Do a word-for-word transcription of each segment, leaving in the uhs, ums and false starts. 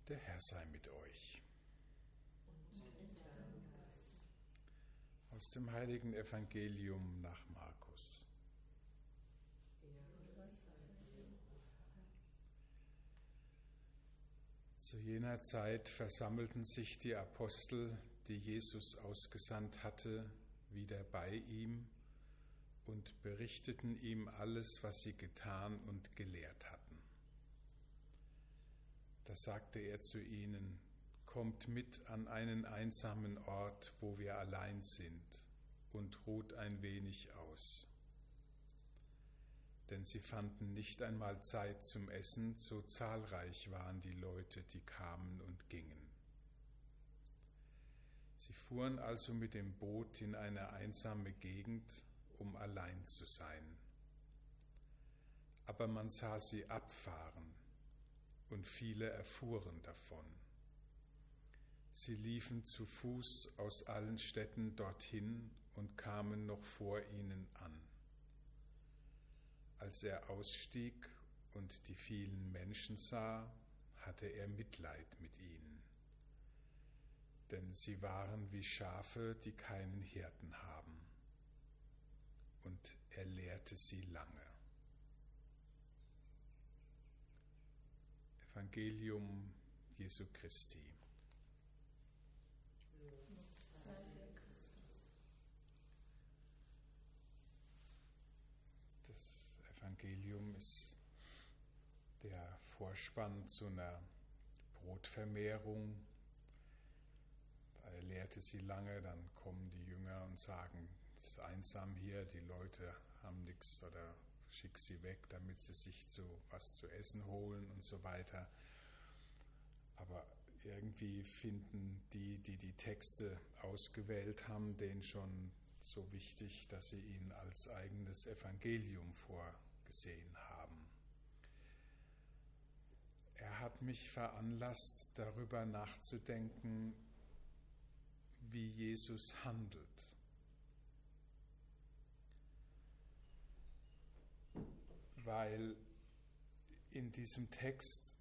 Der Herr sei mit euch. Aus dem heiligen Evangelium nach Markus. Zu jener Zeit versammelten sich die Apostel, die Jesus ausgesandt hatte, wieder bei ihm und berichteten ihm alles, was sie getan und gelehrt hatten. Da sagte er zu ihnen: Kommt mit an einen einsamen Ort, wo wir allein sind, und ruht ein wenig aus. Denn sie fanden nicht einmal Zeit zum Essen, so zahlreich waren die Leute, die kamen und gingen. Sie fuhren also mit dem Boot in eine einsame Gegend, um allein zu sein. Aber man sah sie abfahren, und viele erfuhren davon. Sie liefen zu Fuß aus allen Städten dorthin und kamen noch vor ihnen an. Als er ausstieg und die vielen Menschen sah, hatte er Mitleid mit ihnen. Denn sie waren wie Schafe, die keinen Hirten haben. Und er lehrte sie lange. Evangelium Jesu Christi. Das Evangelium ist der Vorspann zu einer Brotvermehrung. Er lehrte sie lange, dann kommen die Jünger und sagen, es ist einsam hier, die Leute haben nichts oder schick sie weg, damit sie sich zu, was zu essen holen und so weiter. Aber irgendwie finden die, die die Texte ausgewählt haben, den schon so wichtig, dass sie ihn als eigenes Evangelium vorgesehen haben. Er hat mich veranlasst, darüber nachzudenken, wie Jesus handelt. Weil in diesem Text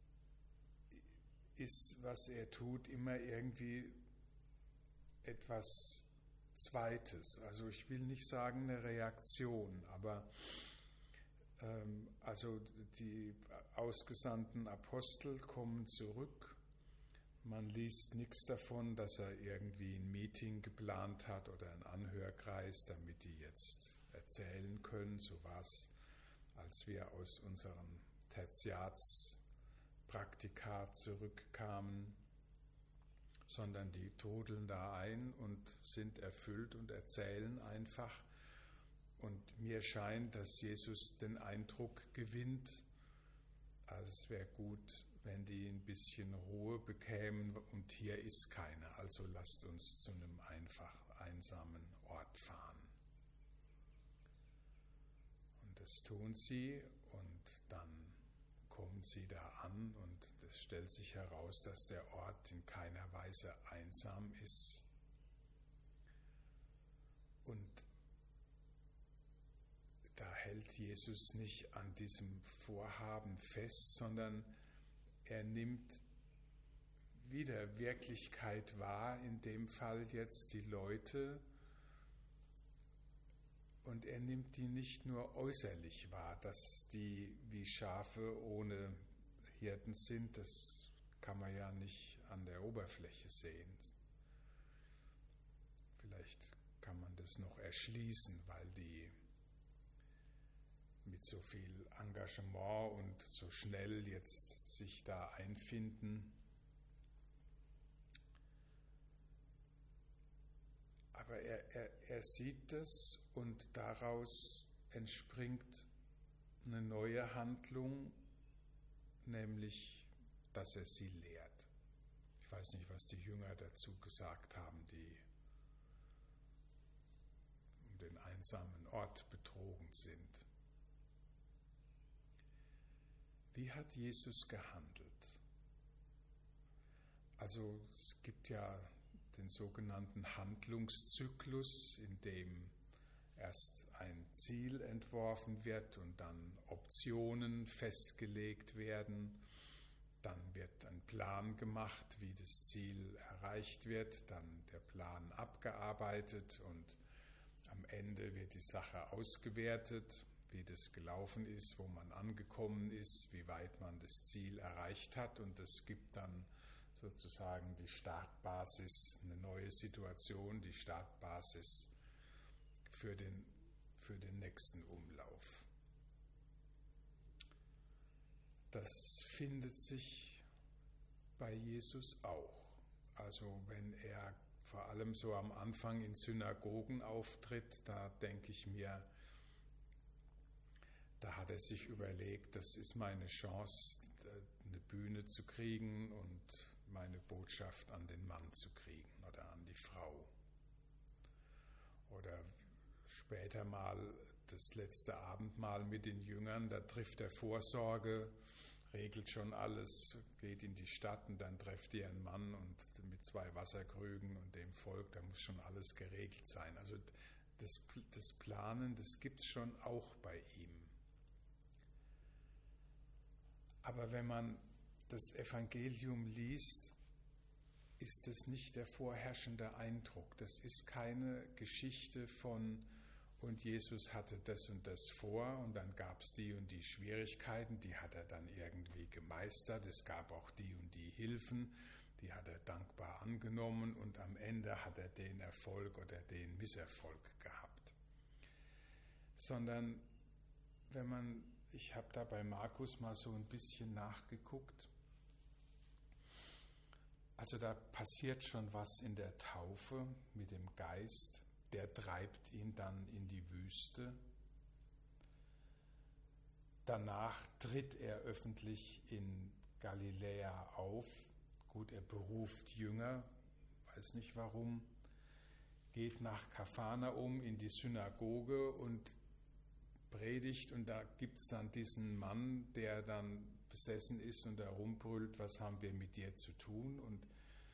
ist, was er tut, immer irgendwie etwas Zweites. Also ich will nicht sagen eine Reaktion, aber ähm, also die ausgesandten Apostel kommen zurück. Man liest nichts davon, dass er irgendwie ein Meeting geplant hat oder einen Anhörkreis, damit die jetzt erzählen können. So war es, als wir aus unseren Tertiatspraktika zurückkamen, sondern die trudeln da ein und sind erfüllt und erzählen einfach. Und mir scheint, dass Jesus den Eindruck gewinnt, also es wäre gut, wenn die ein bisschen Ruhe bekämen, und hier ist keine, also lasst uns zu einem einfach einsamen Ort fahren. Und das tun sie, und dann kommen sie da an, und es stellt sich heraus, dass der Ort in keiner Weise einsam ist. Und da hält Jesus nicht an diesem Vorhaben fest, sondern er nimmt wieder Wirklichkeit wahr, in dem Fall jetzt die Leute, und er nimmt die nicht nur äußerlich wahr, dass die wie Schafe ohne Hirten sind, das kann man ja nicht an der Oberfläche sehen. Vielleicht kann man das noch erschließen, weil die mit so viel Engagement und so schnell jetzt sich da einfinden. Aber er, er, er sieht das, und daraus entspringt eine neue Handlung, nämlich, dass er sie lehrt. Ich weiß nicht, was die Jünger dazu gesagt haben, die um den einsamen Ort betrogen sind. Wie hat Jesus gehandelt? Also es gibt ja den sogenannten Handlungszyklus, in dem erst ein Ziel entworfen wird und dann Optionen festgelegt werden. dann wird ein Plan gemacht, wie das Ziel erreicht wird, dann der Plan abgearbeitet und am Ende wird die Sache ausgewertet, wie das gelaufen ist, wo man angekommen ist, wie weit man das Ziel erreicht hat, und das gibt dann sozusagen die Startbasis, eine neue Situation, die Startbasis für den, für den nächsten Umlauf. Das findet sich bei Jesus auch. Also wenn er vor allem so am Anfang in Synagogen auftritt, da denke ich mir, da hat er sich überlegt, das ist meine Chance, eine Bühne zu kriegen und meine Botschaft an den Mann zu kriegen oder an die Frau. Oder später mal das letzte Abendmahl mit den Jüngern, da trifft er Vorsorge, regelt schon alles, geht in die Stadt und dann trefft ihr einen Mann und mit zwei Wasserkrügen und dem Volk, da muss schon alles geregelt sein. Also das, das Planen, das gibt es schon auch bei ihm. Aber wenn man das Evangelium liest, ist es nicht der vorherrschende Eindruck. Das ist keine Geschichte von, und Jesus hatte das und das vor und dann gab es die und die Schwierigkeiten, die hat er dann irgendwie gemeistert. Es gab auch die und die Hilfen, die hat er dankbar angenommen und am Ende hat er den Erfolg oder den Misserfolg gehabt. Sondern wenn man, ich habe da bei Markus mal so ein bisschen nachgeguckt, also da passiert schon was in der Taufe mit dem Geist, der treibt ihn dann in die Wüste. Danach tritt er öffentlich in Galiläa auf. Gut, er beruft Jünger, weiß nicht warum, geht nach Kapharnaum in die Synagoge und predigt, und da gibt es dann diesen Mann, der dann besessen ist und da rumbrüllt, was haben wir mit dir zu tun? Und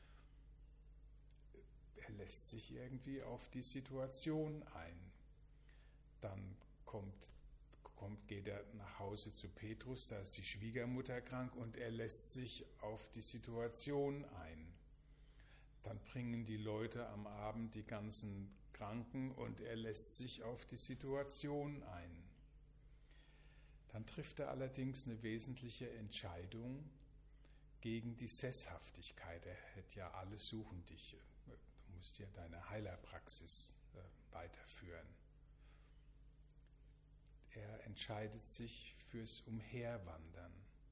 er lässt sich irgendwie auf die Situation ein. Dann kommt, kommt, geht er nach Hause zu Petrus, da ist die Schwiegermutter krank und er lässt sich auf die Situation ein. Dann bringen die Leute am Abend die ganzen Kranken und er lässt sich auf die Situation ein. Dann trifft er allerdings eine wesentliche Entscheidung gegen die Sesshaftigkeit. Er hätte ja alle suchen dich. Du musst ja deine Heilerpraxis weiterführen. Er entscheidet sich fürs Umherwandern.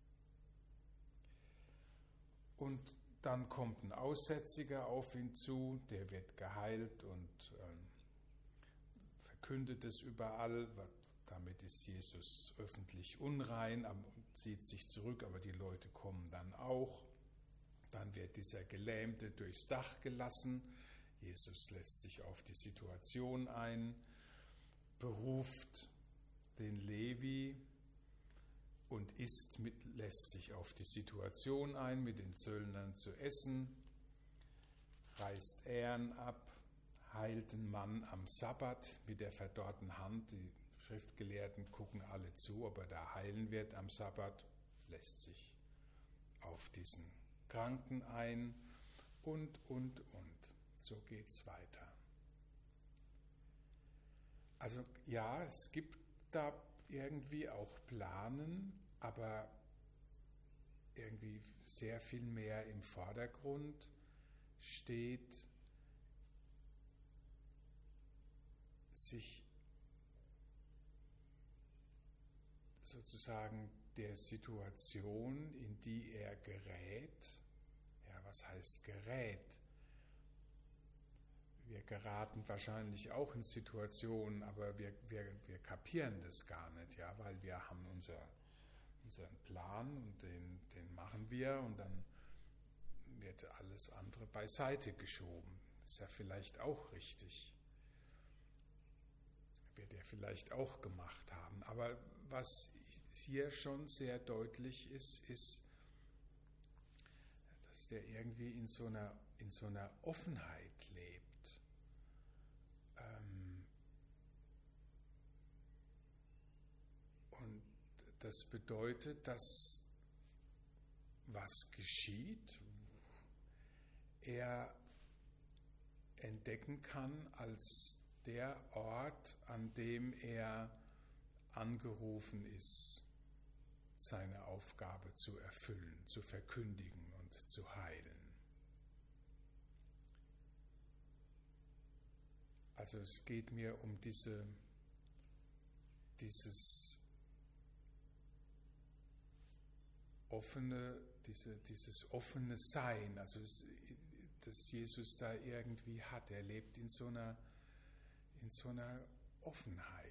Und dann kommt ein Aussätziger auf ihn zu, der wird geheilt und ähm, verkündet es überall. Damit ist Jesus öffentlich unrein, zieht sich zurück, aber die Leute kommen dann auch. Dann wird dieser Gelähmte durchs Dach gelassen. Jesus lässt sich auf die Situation ein, beruft den Levi und isst mit, lässt sich auf die Situation ein, mit den Zöllnern zu essen, reißt Ähren ab, heilt den Mann am Sabbat mit der verdorrten Hand. Die Schriftgelehrten gucken alle zu, ob er da heilen wird am Sabbat, lässt sich auf diesen Kranken ein und, und, und. So geht's weiter. Also ja, es gibt da irgendwie auch Planen, aber irgendwie sehr viel mehr im Vordergrund steht, sich sozusagen der Situation, in die er gerät, ja, was heißt gerät? Wir geraten wahrscheinlich auch in Situationen, aber wir, wir, wir kapieren das gar nicht, ja, weil wir haben unser, unseren Plan und den, den machen wir und dann wird alles andere beiseite geschoben. Das ist ja vielleicht auch richtig. Wird er vielleicht auch gemacht haben. Aber was hier schon sehr deutlich ist, ist, dass der irgendwie in so einer, in so einer Offenheit lebt. Ähm und das bedeutet, dass was geschieht, er entdecken kann als der Ort, an dem er angerufen ist, seine Aufgabe zu erfüllen, zu verkündigen und zu heilen. Also es geht mir um diese, dieses offene, diese, dieses offene Sein, also es, das Jesus da irgendwie hat. Er lebt in so einer, in so einer Offenheit.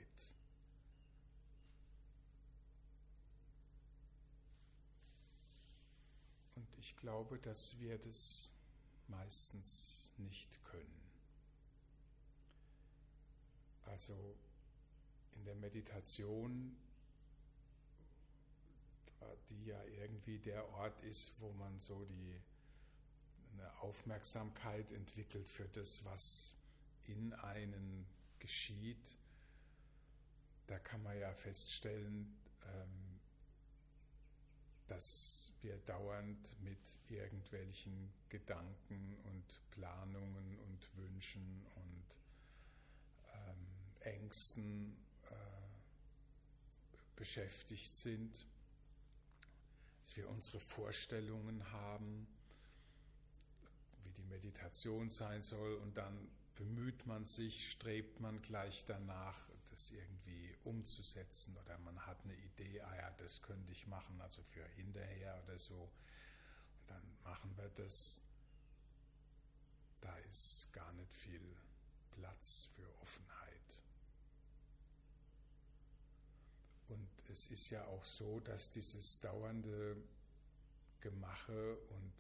Und ich glaube, dass wir das meistens nicht können. Also in der Meditation, die ja irgendwie der Ort ist, wo man so die eine Aufmerksamkeit entwickelt für das, was in einem geschieht, da kann man ja feststellen, dass wir dauernd mit irgendwelchen Gedanken und Planungen und Wünschen und Ängsten beschäftigt sind, dass wir unsere Vorstellungen haben, wie die Meditation sein soll, und dann bemüht man sich, strebt man gleich danach, das irgendwie umzusetzen, oder man hat eine Idee, ah ja, das könnte ich machen, also für hinterher oder so, und dann machen wir das. Da ist gar nicht viel Platz für Offenheit. Und es ist ja auch so, dass dieses dauernde Gemache und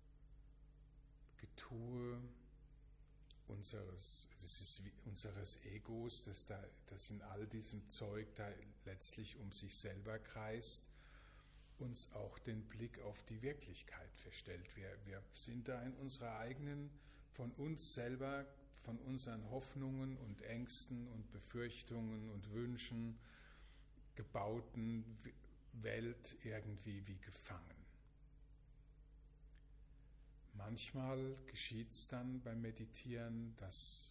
Getue unseres, das ist wie unseres Egos, das, da, das in all diesem Zeug da letztlich um sich selber kreist, uns auch den Blick auf die Wirklichkeit verstellt. Wir, wir sind da in unserer eigenen, von uns selber, von unseren Hoffnungen und Ängsten und Befürchtungen und Wünschen gebauten Welt irgendwie wie gefangen. Manchmal geschieht es dann beim Meditieren, dass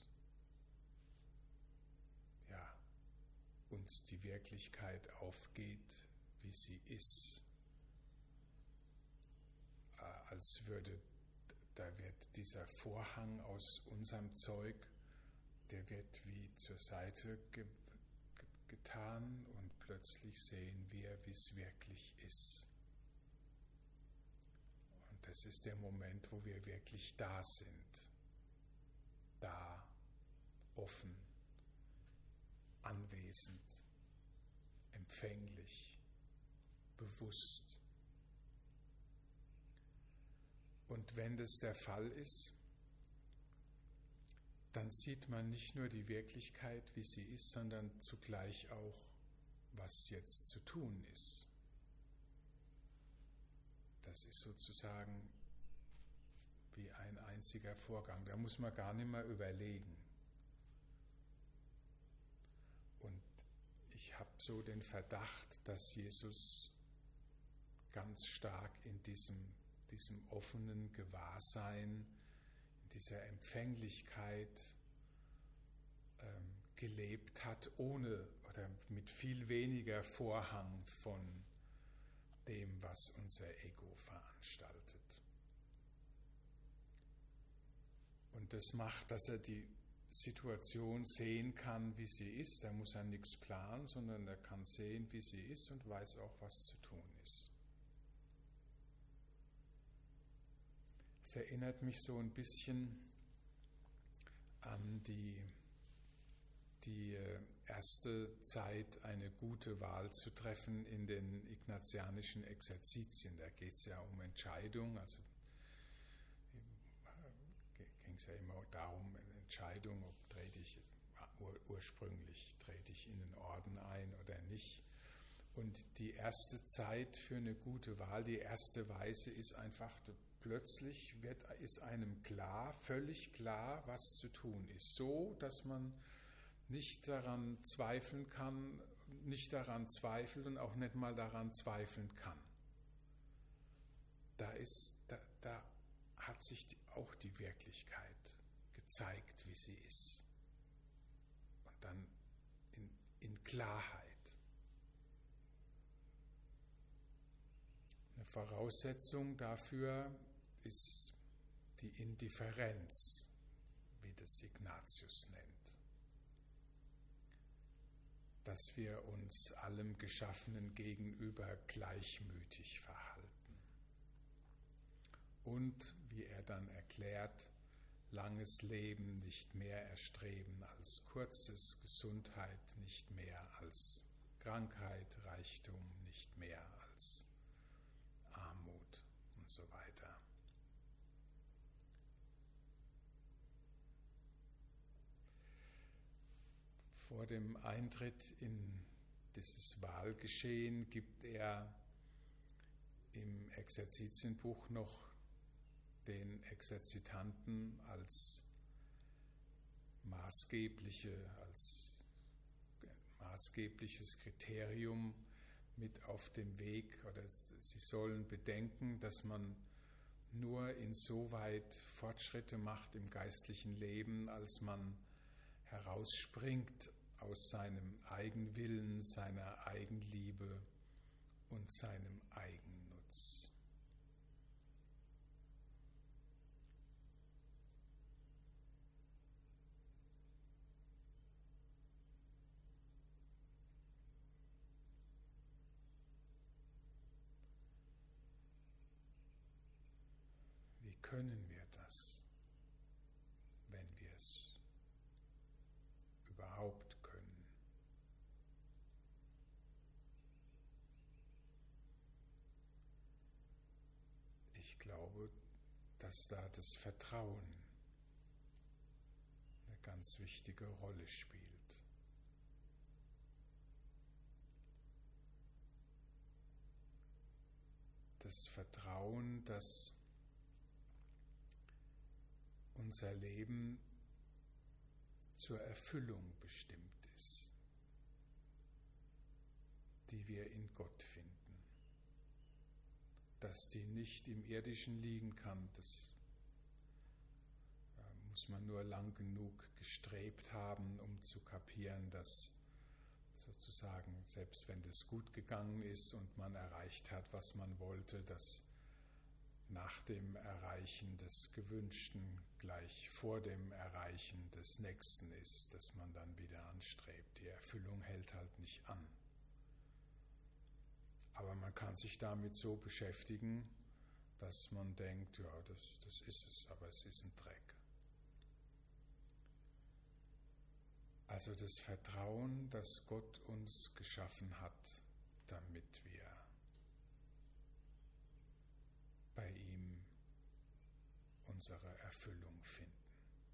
ja, uns die Wirklichkeit aufgeht, wie sie ist, äh, als würde, da wird dieser Vorhang aus unserem Zeug, der wird wie zur Seite ge- ge- getan und plötzlich sehen wir, wie es wirklich ist. Und das ist der Moment, wo wir wirklich da sind. Da, offen, anwesend, empfänglich, bewusst. Und wenn das der Fall ist, dann sieht man nicht nur die Wirklichkeit, wie sie ist, sondern zugleich auch, was jetzt zu tun ist. Das ist sozusagen wie ein einziger Vorgang. Da muss man gar nicht mehr überlegen. Und ich habe so den Verdacht, dass Jesus ganz stark in diesem, diesem offenen Gewahrsein, in dieser Empfänglichkeit ähm, gelebt hat, ohne oder mit viel weniger Vorhang von dem, was unser Ego veranstaltet. Und das macht, dass er die Situation sehen kann, wie sie ist. Da muss er nichts planen, sondern er kann sehen, wie sie ist, und weiß auch, was zu tun ist. Es erinnert mich so ein bisschen an die, die erste Zeit, eine gute Wahl zu treffen in den ignatianischen Exerzitien. Da geht es ja um Entscheidung, also ging es ja immer darum, eine Entscheidung, ob trete ich ur, ursprünglich trete ich in den Orden ein oder nicht. Und die erste Zeit für eine gute Wahl, die erste Weise ist einfach, plötzlich wird, ist einem klar, völlig klar, was zu tun ist. So, dass man nicht daran zweifeln kann, nicht daran zweifelt und auch nicht mal daran zweifeln kann. da ist, da, da hat sich die, auch die Wirklichkeit gezeigt, wie sie ist. Und dann in, in Klarheit. Eine Voraussetzung dafür ist die Indifferenz, wie das Ignatius nennt. Dass wir uns allem Geschaffenen gegenüber gleichmütig verhalten. Und, wie er dann erklärt, langes Leben nicht mehr erstreben als kurzes, Gesundheit nicht mehr als Krankheit, Reichtum nicht mehr als Armut und so weiter. Vor dem Eintritt in dieses Wahlgeschehen gibt er im Exerzitienbuch noch den Exerzitanten als maßgebliche, als maßgebliches Kriterium mit auf dem Weg, oder sie sollen bedenken, dass man nur insoweit Fortschritte macht im geistlichen Leben, als man herausspringt aus seinem Eigenwillen, seiner Eigenliebe und seinem Eigennutz. Wie können wir das, wenn wir es überhaupt können? Ich glaube, dass da das Vertrauen eine ganz wichtige Rolle spielt. Das Vertrauen, dass unser Leben zur Erfüllung bestimmt ist, die wir in Gott finden. Dass die nicht im Irdischen liegen kann, das äh, muss man nur lang genug gestrebt haben, um zu kapieren, dass sozusagen, selbst wenn das gut gegangen ist und man erreicht hat, was man wollte, dass nach dem Erreichen des Gewünschten gleich vor dem Erreichen des Nächsten ist, dass man dann wieder anstrebt. Die Erfüllung hält halt nicht an. Aber man kann sich damit so beschäftigen, dass man denkt, ja, das, das ist es, aber es ist ein Dreck. Also das Vertrauen, dass Gott uns geschaffen hat, damit wir bei ihm unsere Erfüllung finden.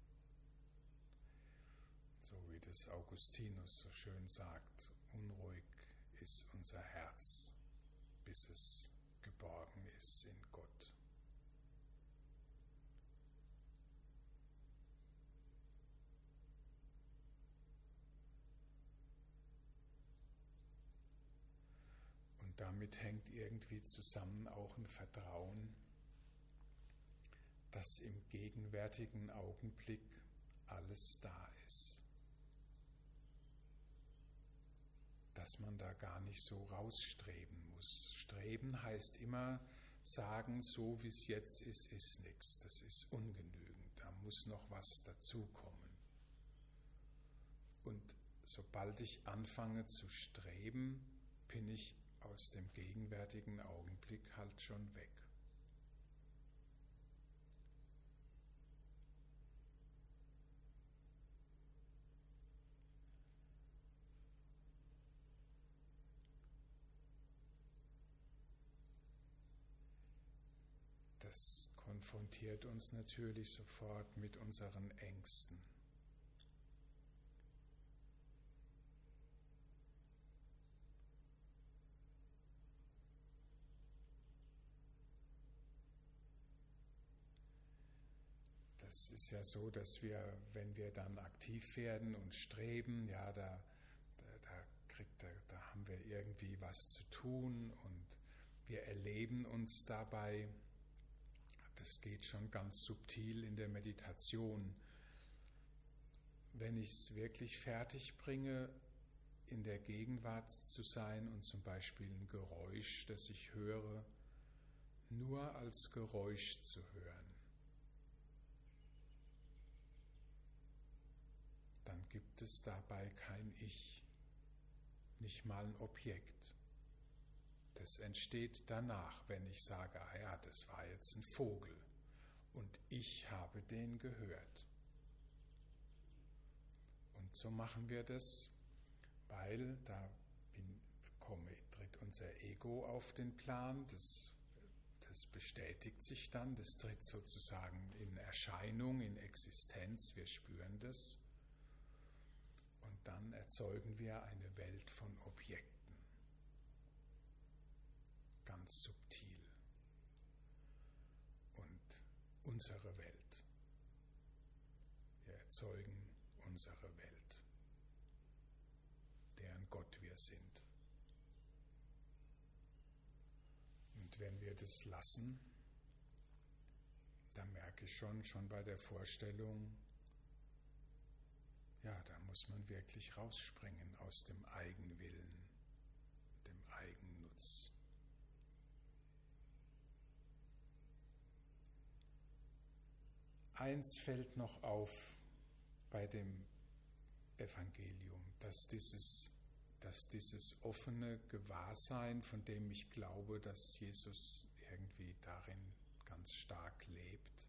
So wie das Augustinus so schön sagt, unruhig ist unser Herz, bis es geborgen ist in Gott. Und damit hängt irgendwie zusammen auch ein Vertrauen, dass im gegenwärtigen Augenblick alles da ist. Dass man da gar nicht so rausstreben muss. Streben heißt immer sagen, so wie es jetzt ist, ist nichts. Das ist ungenügend. Da muss noch was dazukommen. Und sobald ich anfange zu streben, bin ich aus dem gegenwärtigen Augenblick halt schon weg. Das konfrontiert uns natürlich sofort mit unseren Ängsten. Es ist ja so, dass wir, wenn wir dann aktiv werden und streben, ja, da, da, da, kriegt, da, da haben wir irgendwie was zu tun und wir erleben uns dabei das geht schon ganz subtil in der Meditation. Wenn ich es wirklich fertig bringe, in der Gegenwart zu sein und zum Beispiel ein Geräusch, das ich höre, nur als Geräusch zu hören, dann gibt es dabei kein Ich, nicht mal ein Objekt. Das entsteht danach, wenn ich sage, ah ja, das war jetzt ein Vogel und ich habe den gehört. Und so machen wir das, weil da bin, komme, tritt unser Ego auf den Plan, das, das bestätigt sich dann, das tritt sozusagen in Erscheinung, in Existenz, wir spüren das. Und dann erzeugen wir eine Welt von Objekten, ganz subtil. Und unsere Welt. Wir erzeugen unsere Welt, deren Gott wir sind. Und wenn wir das lassen, dann merke ich schon, schon bei der Vorstellung, ja, da muss man wirklich rausspringen aus dem Eigenwillen, dem Eigennutz. Eins fällt noch auf bei dem Evangelium, dass dieses, dass dieses offene Gewahrsein, von dem ich glaube, dass Jesus irgendwie darin ganz stark lebt,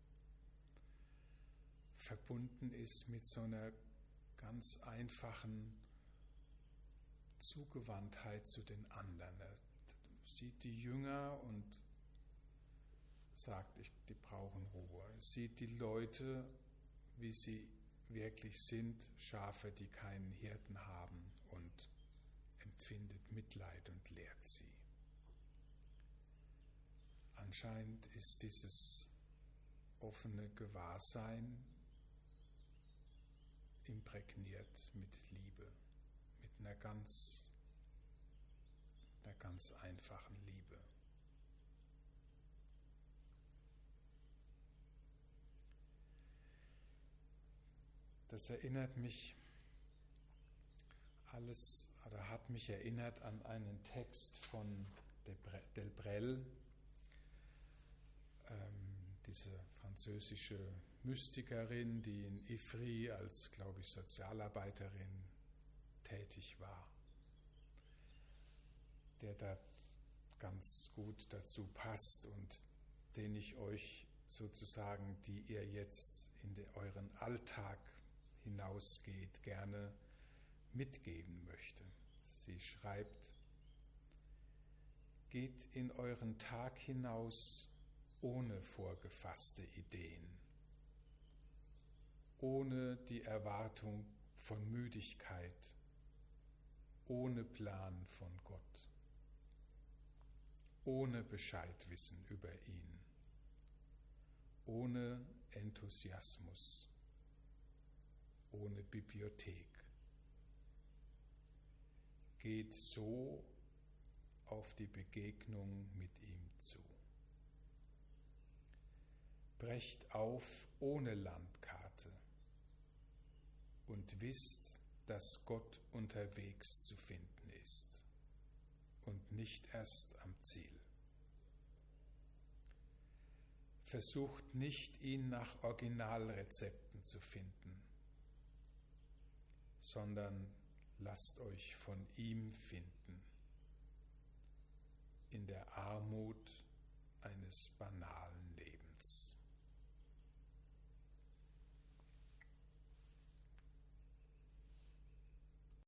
verbunden ist mit so einer ganz einfachen Zugewandtheit zu den anderen. Er sieht die Jünger und sagt, ich, die brauchen Ruhe. Er sieht die Leute, wie sie wirklich sind, Schafe, die keinen Hirten haben, und empfindet Mitleid und lehrt sie. Anscheinend ist dieses offene Gewahrsein imprägniert mit Liebe, mit einer ganz, einer ganz einfachen Liebe. Das erinnert mich alles, oder hat mich erinnert an einen Text von Delbrel, ähm, diese französische Mystikerin, die in Ivry als, glaube ich, Sozialarbeiterin tätig war, der da ganz gut dazu passt und den ich euch sozusagen, die ihr jetzt in den, euren Alltag hinausgeht, gerne mitgeben möchte. Sie schreibt: Geht in euren Tag hinaus ohne vorgefasste Ideen, ohne die Erwartung von Müdigkeit, ohne Plan von Gott, ohne Bescheidwissen über ihn, ohne Enthusiasmus, ohne Bibliothek. Geht so auf die Begegnung mit ihm zu. Brecht auf ohne Landkarte und wisst, dass Gott unterwegs zu finden ist und nicht erst am Ziel. Versucht nicht, ihn nach Originalrezepten zu finden, sondern lasst euch von ihm finden, in der Armut eines banalen Lebens.